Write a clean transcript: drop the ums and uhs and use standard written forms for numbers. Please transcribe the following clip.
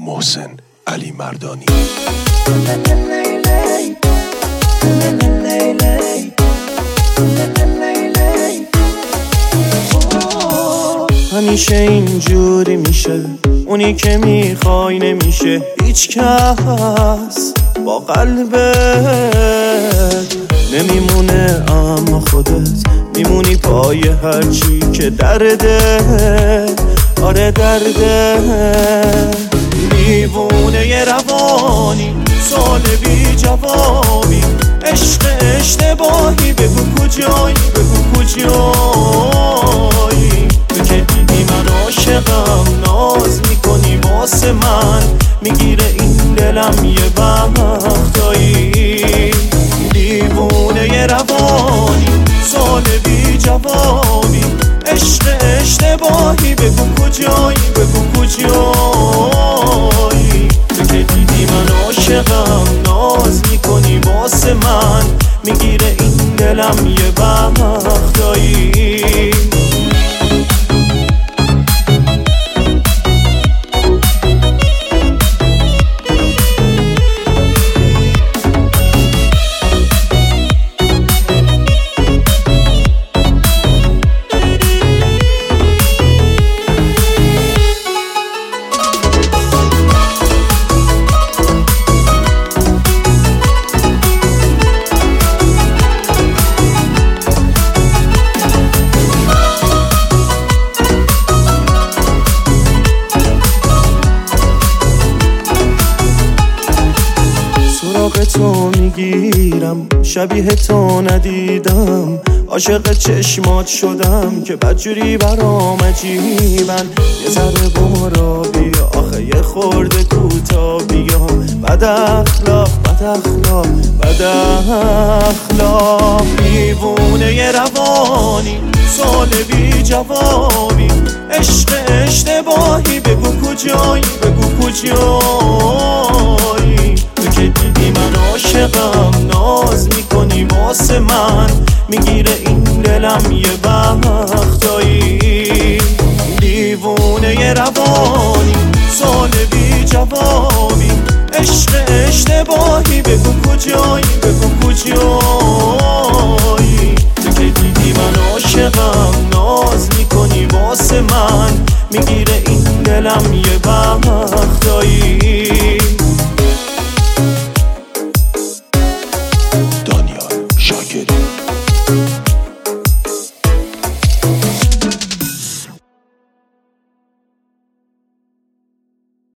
محسن علی مردانی. همیشه اینجوری میشه، اونی که میخوای نمیشه هیچ کس با قلبت نمیمونه، اما خودت میمونی پای هرچی که درده. آره درده، دیوونه ی روانی، سال بی جوابی، عشق اشتباهی، بگو کجایی، بگو کجایی. تو که دیدی من عاشقم، ناز میکنی واسه من، میگیره این دلم یه وقتایی. دیوونه ی روانی، سال بی جوابی، عشق اشتباهی، بگو کجایی، بگو کجایی. تو که دیدی من عاشقم، ناز میکنی واسه من، میگیره این دلم یه وقتایی. سراغ تو میگیرم، شبیه تو ندیدم، عاشق چشمات شدم که بدجوری برام عجیبن. یه ذره بارا بیا، آخه یه خورده کوتا بیا. بد اخلاق، بد اخلاق، بد اخلاق. دیوونه ی روانی، سال بی جوابی، عشق اشتباهی، بگو کجایی، بگو کجایی. تو که دیدی من عاشقم، ناز میکنی واسه من، میگیره این دلم یه وقتایی. دیوونه ی روانی، سال بی جوابی، عشق اشتباهی، بگو کجایی، بگو کجایی.